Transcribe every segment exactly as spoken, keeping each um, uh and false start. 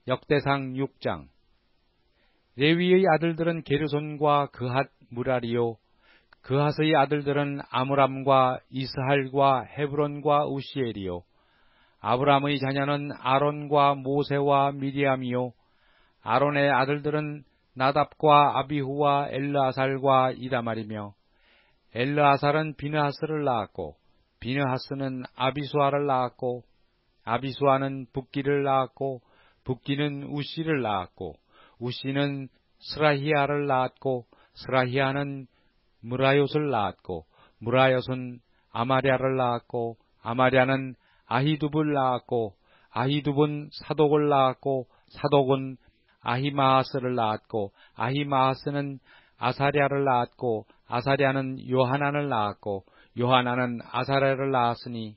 역대상 육 장. 레위의 아들들은 게르손과 그핫 무라리요, 그핫의 아들들은 아므람과 이스할과 헤브론과 우시엘이요, 아브람의 자녀는 아론과 모세와 미리암이요, 아론의 아들들은 나답과 아비후와 엘르아살과 이다말이며, 엘르아살은 비느하스를 낳았고, 비느하스는 아비수아를 낳았고, 아비수아는 붓기를 낳았고, 붓기는 우시를 낳았고, 우시는 스라히아를 낳았고, 스라히아는 무라요스를 낳았고, 무라요스는 아마랴를 낳았고, 아마랴는 아히두브를 낳았고, 아히두브는 사독을 낳았고, 사독은 아히마하스를 낳았고, 아히마하스는 아사랴를 낳았고, 아사랴는 요하난을 낳았고, 요하난은 아사랴를 낳았으니,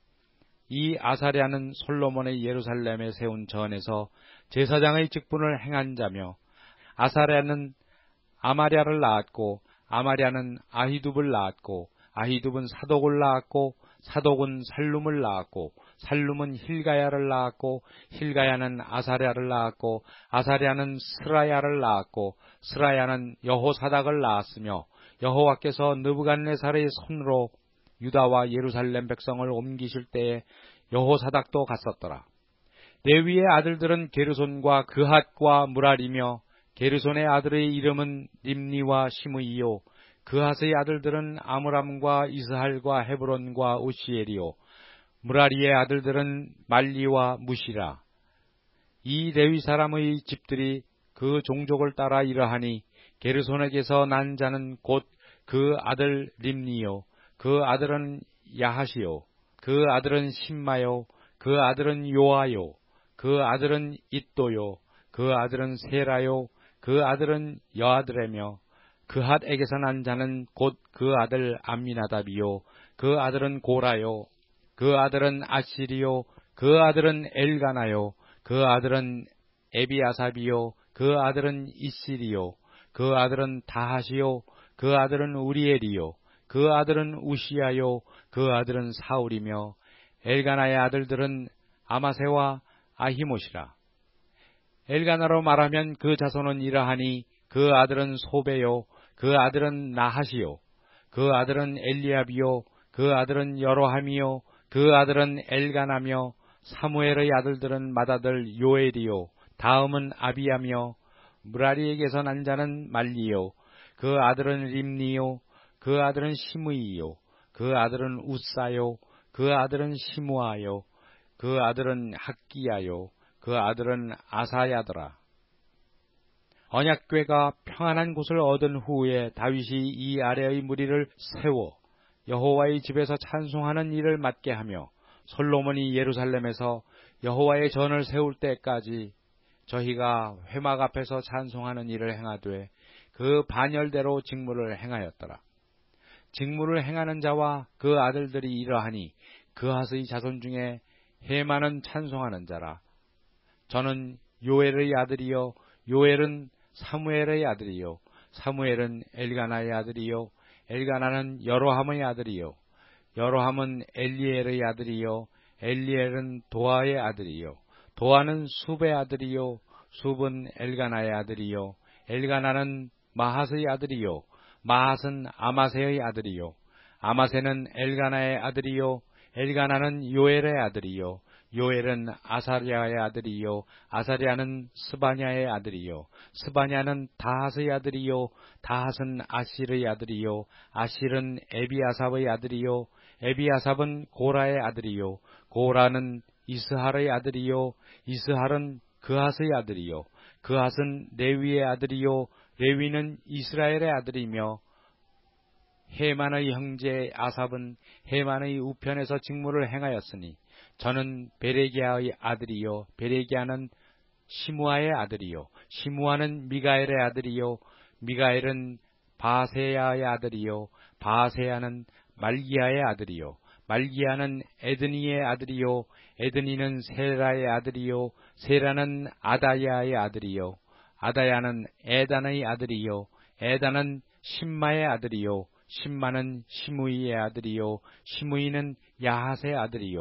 이 아사랴는 솔로몬의 예루살렘에 세운 전에서 제사장의 직분을 행한 자며, 아사랴는 아마랴를 낳았고, 아마랴는 아히두브를 낳았고, 아히두브는 사독을 낳았고, 사독은 살룸을 낳았고, 살룸은 힐가야를 낳았고, 힐가야는 아사랴를 낳았고, 아사랴는 스라야를 낳았고, 스라야는 여호사닥을 낳았으며, 여호와께서 느부갓네살의 손으로 유다와 예루살렘 백성을 옮기실 때에 여호사닥도 갔었더라. 레위의 아들들은 게르손과 그핫과 무랄이며, 게르손의 아들의 이름은 림니와 시므이요, 그핫의 아들들은 아므람과 이스할과 헤브론과 우시엘이요, 무라리의 아들들은 말리와 무시라. 이 레위 사람의 집들이 그 종족을 따라 이러하니, 게르손에게서 난 자는 곧 그 아들 림니요, 그 아들은 야하시요, 그 아들은 심마요, 그 아들은 요아요, 그 아들은 잇도요, 그 아들은 세라요, 그 아들은 여아드레며, 그핫에게서 난 자는 곧 그 아들 암미나답이요, 그 아들은 고라요, 그 아들은 아시리요, 그 아들은 엘가나요, 그 아들은 에비아삽이요, 그 아들은 이시리요, 그 아들은 다하시요, 그 아들은 우리엘이요, 그 아들은 우시야요, 그 아들은 사울이며, 엘가나의 아들들은 아마세와 아히못이라. 엘가나로 말하면 그 자손은 이러하니, 그 아들은 소베요, 그 아들은 나하시요, 그 아들은 엘리압이요, 그 아들은 여로함이요, 그 아들은 엘가나며, 사무엘의 아들들은 맏아들 요엘이요, 다음은 아비야며, 무라리에게서 난 자는 말리요, 그 아들은 림니요, 그 아들은 시므이요, 그 아들은 우사요, 그 아들은 시므아요, 그 아들은 학기야요, 그 아들은 아사야더라. 언약궤가 평안한 곳을 얻은 후에 다윗이 이 아래의 무리를 세워 여호와의 집에서 찬송하는 일을 맡게 하며, 솔로몬이 예루살렘에서 여호와의 전을 세울 때까지 저희가 회막 앞에서 찬송하는 일을 행하되 그 반열대로 직무를 행하였더라. 직무를 행하는 자와 그 아들들이 이러하니, 그핫의 자손 중에 헤만은 찬송하는 자라. 저는 요엘의 아들이요, 요엘은 사무엘의 아들이요, 사무엘은 엘가나의 아들이요, 엘가나는 여로함의 아들이요, 여로함은 엘리엘의 아들이요, 엘리엘은 도아의 아들이요, 도아는 숲의 아들이요, 숲은 엘가나의 아들이요, 엘가나는 마핫의 아들이요, 마핫은 아마세의 아들이요, 아마세는 엘가나의 아들이요, 엘가나는 요엘의 아들이요, 요엘은 아사랴의 아들이요, 아사랴는 스바냐의 아들이요, 스바냐는 다핫의 아들이요, 다핫은 아실의 아들이요, 아실은 에비아삽의 아들이요, 에비아삽은 고라의 아들이요, 고라는 이스할의 아들이요, 이스할은 그핫의 아들이요, 그핫은 레위의 아들이요, 레위는 이스라엘의 아들이며, 헤만의 형제 아삽은 헤만의 우편에서 직무를 행하였으니, 저는 베레기야의 아들이요, 베레기야는 시므아의 아들이요, 시므아는 미가엘의 아들이요, 미가엘은 바세야의 아들이요, 바세야는 말기야의 아들이요, 말기야는 에드니의 아들이요, 에드니는 세라의 아들이요, 세라는 아다야의 아들이요, 아다야는 에단의 아들이요, 에단은 심마의 아들이요, 심마는 시므이의 아들이요, 시므이는 야핫의 아들이요,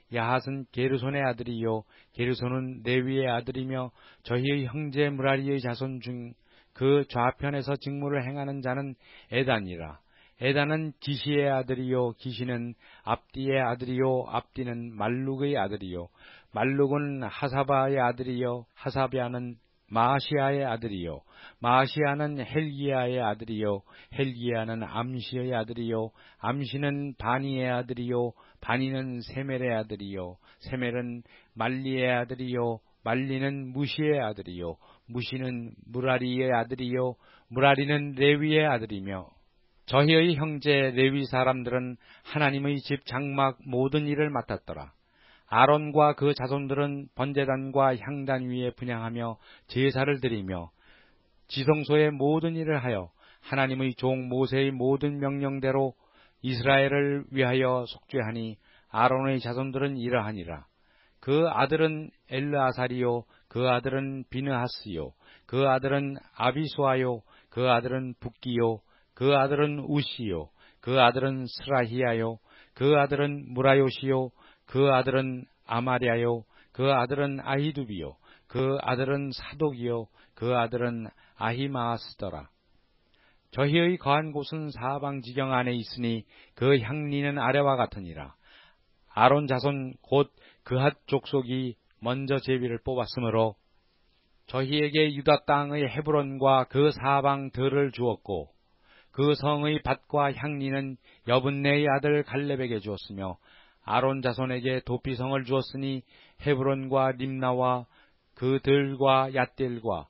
야핫은 게르손의 아들이요 게르손은 레위의 아들이며 저희의 형제 무라리의 자손 중 그 좌편에서 직무를 행하는 자는 에단이라. 에단은 기시의 아들이요 기시는 압디의 아들이요 압디는 말룩의 아들이요 말룩은 하사바의 아들이요 하사비아는 마시아의 아들이요 마시아는 헬기야의 아들이요 헬기야는 암시의 아들이요 암시는 바니의 아들이요 바니는 세멜의 아들이요 세멜은 말리의 아들이요 말리는 무시의 아들이요 무시는 무라리의 아들이요 무라리는 레위의 아들이며 저희의 형제 레위 사람들은 하나님의 집 장막 모든 일을 맡았더라. 아론과 그 자손들은 번제단과 향단 위에 분향하며 제사를 드리며 지성소의 모든 일을 하여 하나님의 종 모세의 모든 명령대로 이스라엘을 위하여 속죄하니 아론의 자손들은 이러하니라. 그 아들은 엘르아살이요 그 아들은 비느하스요 그 아들은 아비수아요 그 아들은 붓기요 그 아들은 우시요 그 아들은 스라히야요 그 아들은 무라요시요 그 아들은 아마랴요 그 아들은 아히두비요 그 아들은 사독이요 그 아들은 아히마아스더라. 저희의 거한 곳은 사방 지경 안에 있으니 그 향리는 아래와 같으니라. 아론 자손 곧 그핫 족속이 먼저 제비를 뽑았으므로 저희에게 유다 땅의 헤브론과 그 사방 들을 주었고 그 성의 밭과 향리는 여분네의 아들 갈렙에게 주었으며 아론 자손에게 도피성을 주었으니 헤브론과 림나와 그들과 얏딜과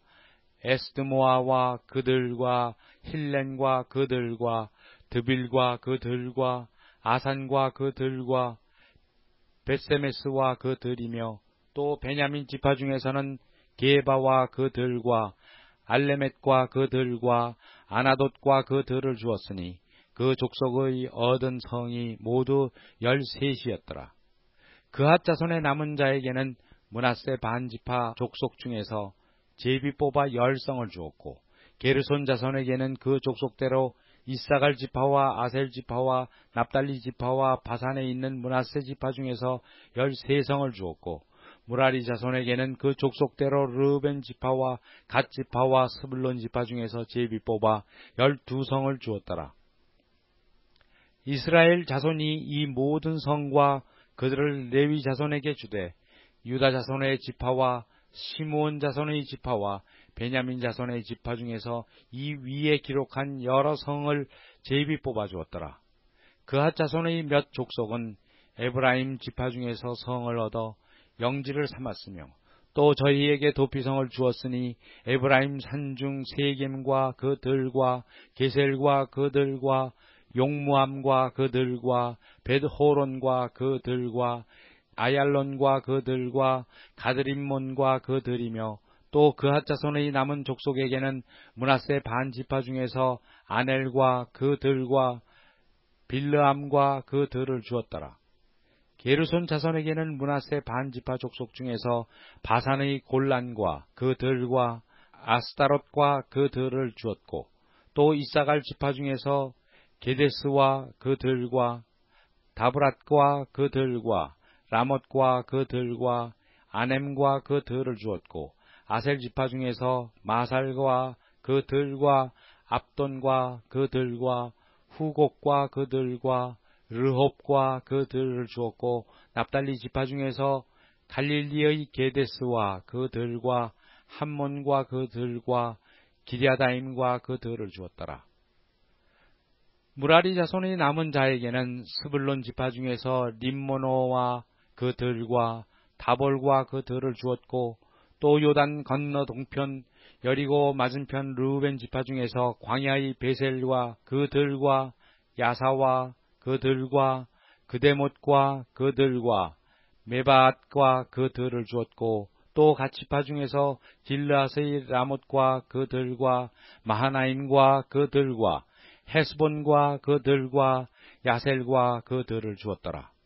에스드모아와 그들과 힐렌과 그들과 드빌과 그들과 아산과 그들과 벳세메스와 그들이며 또 베냐민 지파 중에서는 게바와 그들과 알레멧과 그들과 아나돗과 그들을 주었으니 그 족속의 얻은 성이 모두 열셋이었더라. 그핫 자손의 남은 자에게는 므낫세 반지파 족속 중에서 제비 뽑아 열 성을 주었고 게르손 자손에게는 그 족속대로 이사갈 지파와 아셀 지파와 납달리 지파와 바산에 있는 므낫세 지파 중에서 열세 성을 주었고 무라리 자손에게는 그 족속대로 르우벤 지파와 갓 지파와 스불론 지파 중에서 제비 뽑아 열두 성을 주었더라. 이스라엘 자손이 이 모든 성과 그들을 레위 자손에게 주되 유다 자손의 지파와 시므온 자손의 지파와 베냐민 자손의 지파 중에서 이 위에 기록한 여러 성을 제비 뽑아 주었더라. 그핫 자손의 몇 족속은 에브라임 지파 중에서 성을 얻어 영지를 삼았으며 또 저희에게 도피성을 주었으니 에브라임 산중 세겜과 그들과 게셀과 그들과 용무암과 그들과 벳호론과 그들과 아얄론과 그들과 가드림몬과 그들이며 또 그핫 자손의 남은 족속에게는 므낫세 반지파 중에서 아넬과 그들과 빌르암과 그들을 주었더라. 게르손 자손에게는 므낫세 반지파 족속 중에서 바산의 골란과 그들과 아스타롯과 그들을 주었고 또 이사갈 지파 중에서 게데스와 그들과 다브랏과 그들과 라못과 그들과 아넴과 그들을 주었고 아셀 지파 중에서 마살과 그들과 압돈과 그들과 후곡과 그들과 르홉과 그들을 주었고 납달리 지파 중에서 갈릴리의 게데스와 그들과 함몬과 그들과 기랴다임과 그들을 주었더라. 무라리 자손의 남은 자에게는 스불론 지파 중에서 림모노와 그들과 다볼과 그들을 주었고 또 요단 건너 동편 여리고 맞은편 르우벤 지파 중에서 광야의 베셀과 그들과 야사와 그들과 그데못과 그들과 메바앗과 그들을 주었고 또 갓 지파 중에서 길르앗의 라못과 그들과 마하나임과 그들과 헤스본과 그들과 야셀과 그들을 주었더라.